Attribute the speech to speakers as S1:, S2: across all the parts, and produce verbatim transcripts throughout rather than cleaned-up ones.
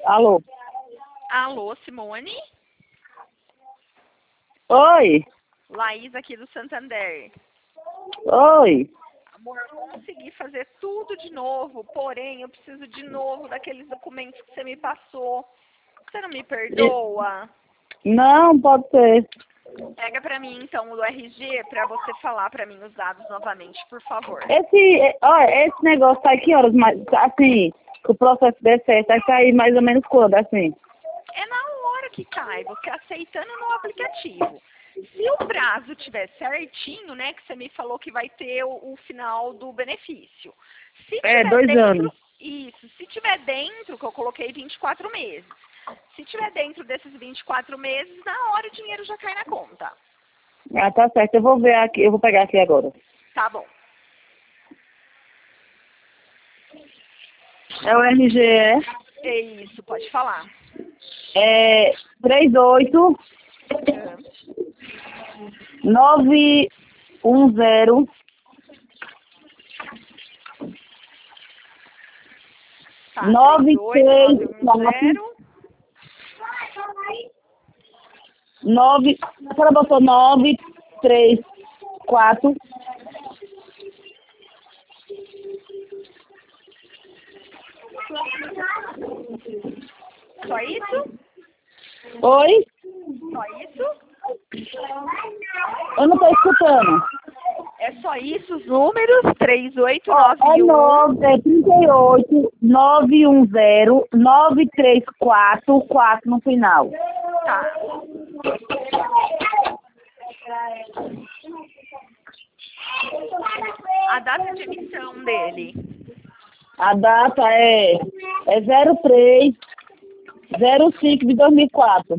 S1: Alô?
S2: Alô, Simone?
S1: Oi?
S2: Laís aqui do Santander.
S1: Oi?
S2: Amor, eu consegui fazer tudo de novo, porém eu preciso de novo daqueles documentos que você me passou. Você não me perdoa?
S1: Não, pode ser.
S2: Pega pra mim então o R G pra você falar pra mim os dados novamente, por favor.
S1: Esse, olha, esse negócio tá que horas, mais, assim, que o processo der certo, vai sair mais ou menos quando, assim?
S2: É na hora que cai, você aceitando no aplicativo. Se o prazo tiver certinho, né, que você me falou que vai ter o, o final do benefício. Se
S1: É,
S2: tiver
S1: dois
S2: dentro,
S1: anos.
S2: isso, se tiver dentro, que eu coloquei vinte e quatro meses. Se tiver dentro desses vinte e quatro meses, na hora o dinheiro já cai na conta.
S1: Ah, tá certo, eu vou ver aqui, eu vou pegar aqui agora.
S2: Tá bom.
S1: É o R G, é?
S2: É isso, pode falar.
S1: É três oito nove um zero
S2: Tá,
S1: nove três quatro
S2: zero.
S1: nove, a senhora botou nove três quatro
S2: Só isso?
S1: Oi?
S2: Só isso?
S1: Eu não tô escutando.
S2: É só isso os números? três oito
S1: Ó, é
S2: nove um.
S1: nove, é trinta e oito, nove um zero, nove três quatro, quatro no final.
S2: Tá. A data de emissão dele.
S1: A data é, é zero três zero cinco de dois mil e quatro.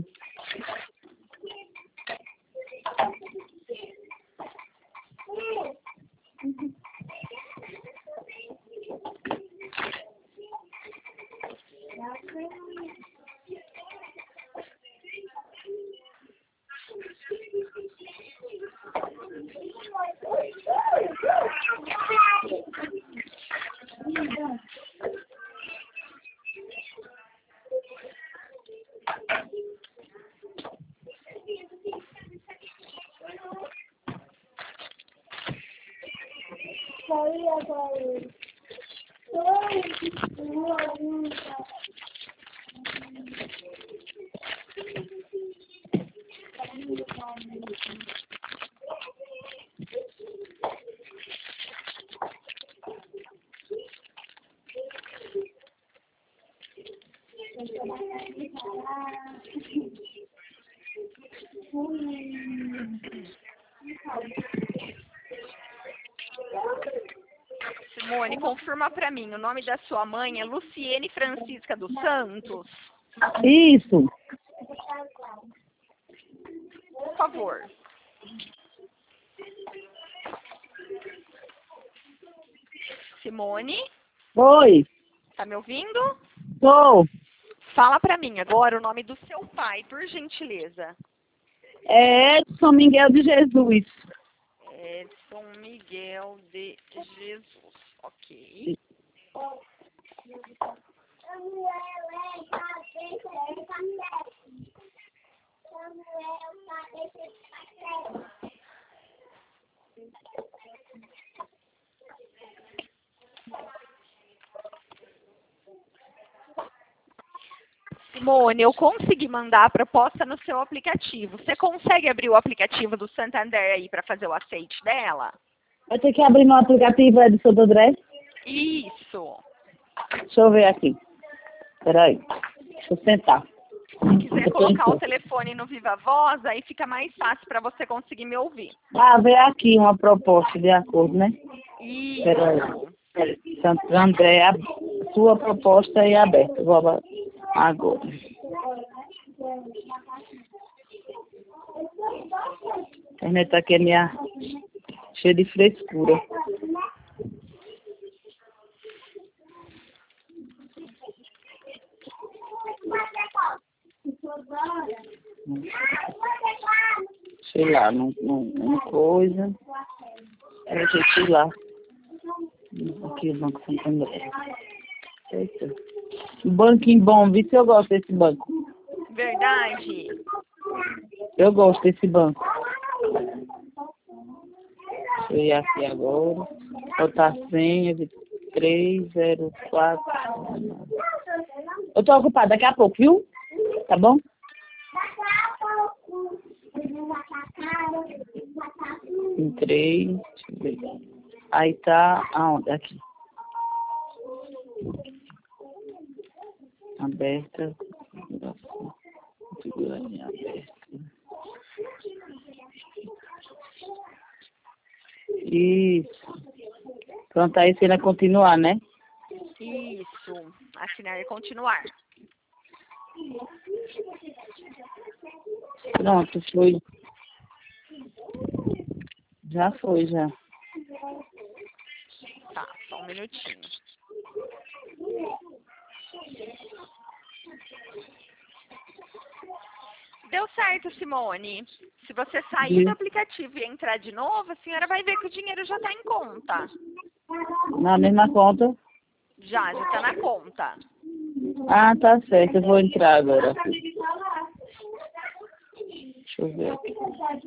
S2: Simone, confirma pra mim. O nome da sua mãe é Luciene Francisca dos Santos?
S1: Isso.
S2: Por favor. Simone,
S1: Oi.
S2: tá me ouvindo?
S1: Tô.
S2: Fala pra mim agora o nome do seu pai, por gentileza.
S1: É Edson Miguel de Jesus.
S2: Edson Miguel de Jesus. Ok. Simone, eu consegui mandar a proposta no seu aplicativo. Você consegue abrir o aplicativo do Santander aí para fazer o aceite dela?
S1: Vai ter que abrir meu aplicativo é do Santo André?
S2: Isso.
S1: Deixa eu ver aqui. Peraí. Deixa eu sentar.
S2: Se quiser colocar o telefone no Viva Voz, aí fica mais fácil para você conseguir me ouvir.
S1: Ah, vê aqui uma proposta de acordo, né?
S2: Isso.
S1: Peraí. Santo André, a sua proposta é aberta. Vou abrir agora. A internet aqui é minha cheia de frescura. Sei lá, não, não, uma coisa. Era que sei lá. Aqui o Banco Santo André. Eita. Um banquinho bom, vê se eu gosto desse banco.
S2: Verdade?
S1: Eu gosto desse banco. Deixa eu ir aqui agora. Botar a senha, três zero quatro. Eu tô ocupada daqui a pouco, viu? Tá bom? Em três, deixa eu ver. Aí tá aonde? Aqui. Aberta. Configuração aberta. Isso. Pronto, aí você vai continuar, né?
S2: Isso. Assinar e continuar.
S1: Pronto, foi. Já foi, já.
S2: Tá, só um minutinho. Deu certo, Simone. Se você sair do aplicativo e entrar de novo, a senhora vai ver que o dinheiro já está em conta.
S1: Na mesma conta?
S2: Já, já está na conta.
S1: Ah, tá certo. Eu vou entrar agora. Deixa eu ver aqui.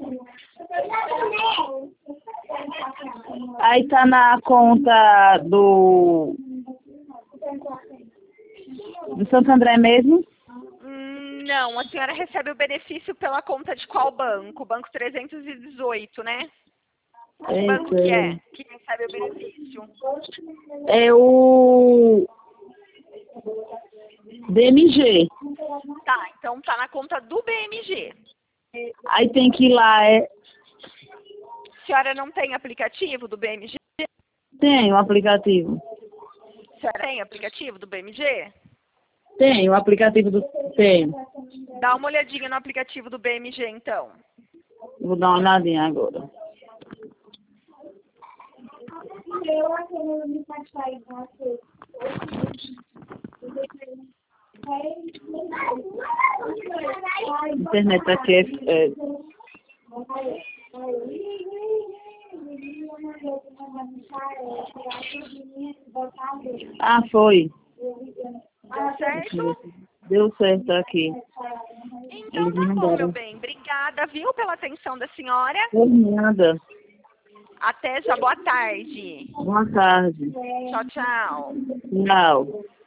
S1: Aí tá na conta do... do Santo André mesmo?
S2: Hum, não, a senhora recebe o benefício pela conta de qual banco? Banco trezentos e dezoito, né? Que banco que é que recebe o benefício?
S1: É o B M G.
S2: Tá, então tá na conta do B M G.
S1: Aí tem que ir lá, é...
S2: A senhora não tem aplicativo do B M G?
S1: Tem o aplicativo.
S2: A senhora tem aplicativo do B M G?
S1: Tem o aplicativo do... Tem.
S2: Dá uma olhadinha no aplicativo do B M G, então.
S1: Vou dar uma olhadinha agora. A internet aqui é... é... Ah, foi.
S2: Deu certo?
S1: Deu certo aqui.
S2: Então
S1: Eles
S2: tá bom,
S1: mandaram.
S2: meu bem. Obrigada, viu, pela atenção da senhora.
S1: Por nada.
S2: Até já, boa tarde.
S1: Boa tarde.
S2: Tchau, tchau.
S1: Tchau.